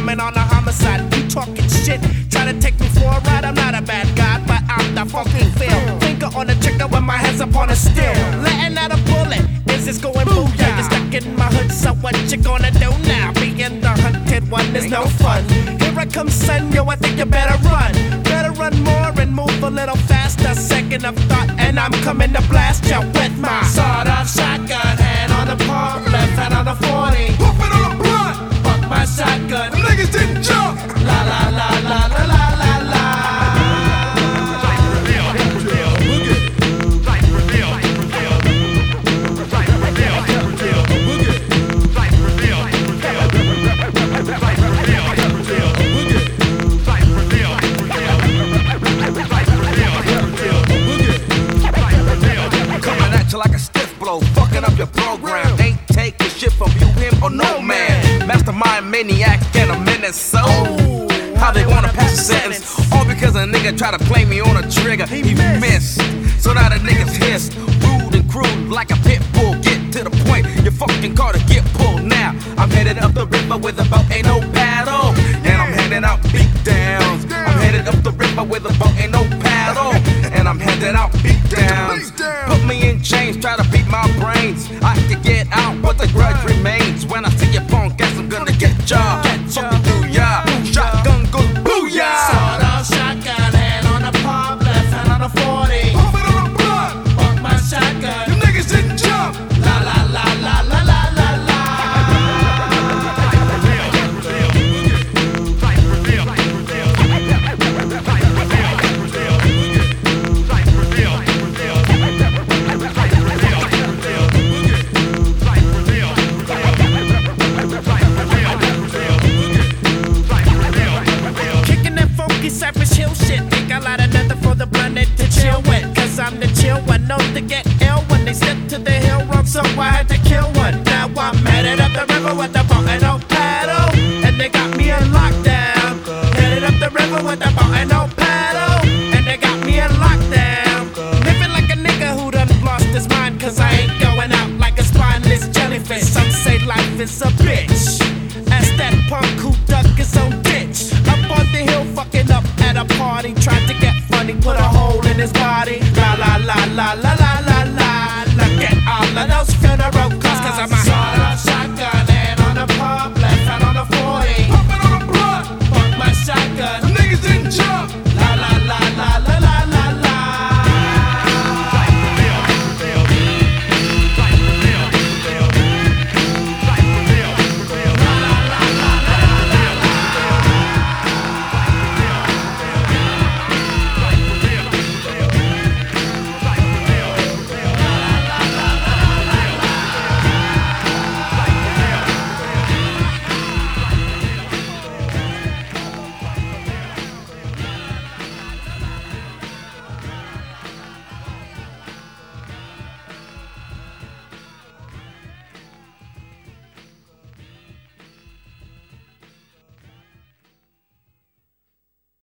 coming on a homicide. You talking shit, try to take me for a ride. I'm not a bad guy, but I'm the fucking feel. Finger on the trigger with my hands up on the steel. Letting out a bullet, is this going booyah? You're stuck in my hood, so what you gonna do now? Being the hunted one is no fun. Here I come, son, yo, I think you better run. Better run more and move a little faster. Second of thought, and I'm coming to blast you with my sawed-off shotgun. Hand on the pump, left hand on the 40. Pump it on the blunt. Fuck my shotgun. Them niggas didn't jump. La la la la la la la la. Coming at you like a stiff blow, fucking up your program. Ain't taking shit from you, him, or no man. Mastermind, maniac, and a menace. So, how they wanna pass a sentence? All because a nigga try to play me on a trigger. He missed. So now the niggas hissed. Rude and crude like a pit bull. Get to the point, your fucking car to get pulled. Now, I'm headed up the river with a boat, ain't no paddle. And I'm handing out beat downs. I'm headed up the river with a boat, ain't no paddle. And I'm handing out beat downs. Put me in chains, try to beat my brains. I can get out, but the grudge remains. When I see your punk ass, I'm gonna get ya. Fucking do ya. Shotgun goes booyah. Sawed-off shotgun, hand on the pump, left hand on the 40. Pump it on the blunt. Fuck my shotgun. Them niggas didn't jump. La la la la la la la la. Kicking that funky Cypress Hill shit. Think I light another for the blunted to chill with. Cause I'm the chill one, known to get ill when they step to the hill wrong, so I had to kill one. Now I'm headed up the river with the